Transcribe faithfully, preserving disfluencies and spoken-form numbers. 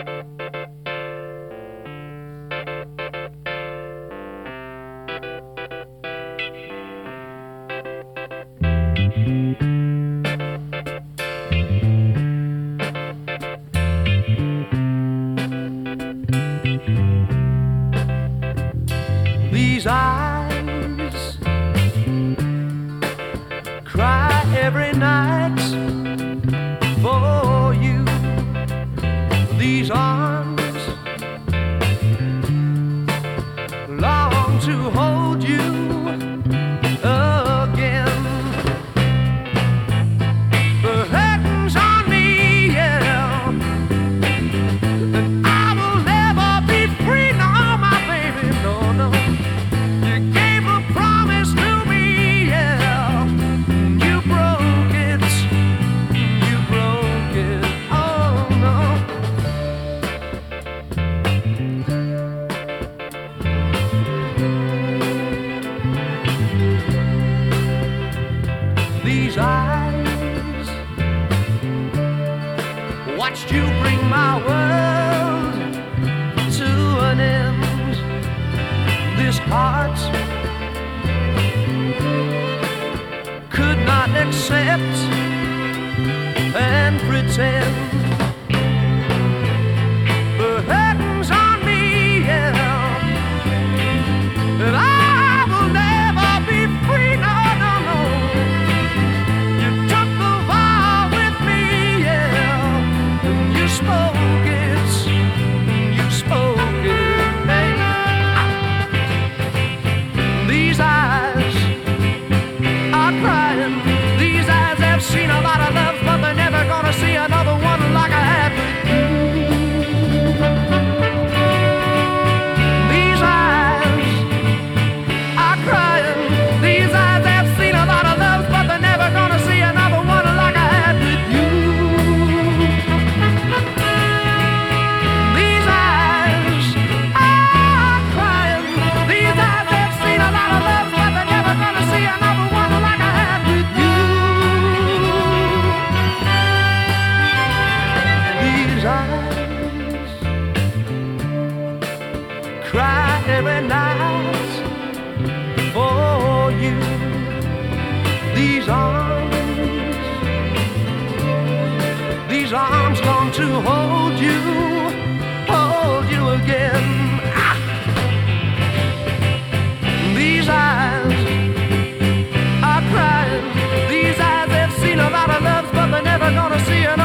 These eyes cry every night for you. These arms long to hold you again. The curtains on me, yeah, and I will never be free, no, my baby, no, no. You gave a promise to me, yeah, you broke it, you broke it, oh no. These eyes watched you bring my world to an end. This heart could not accept and pretend. The curtains on me, yeah, and I will never be free, no, no, no. You took the vow with me, yeah, and you spoke it, you spoke it, hey. These eyes are crying. These eyes have seen a lot of love, but they're never gonna see another one like I had with you. These eyes are crying. These eyes have seen a lot of love, but they're never gonna see another one like I had with you. These eyes are crying. These eyes have seen a lot of love, but they're never gonna see another one like I had with you. These eyes cry every night for you. These arms, these arms long to hold you, hold you again. Ah. These eyes are crying. These eyes have seen a lot of loves, but they're never gonna see another.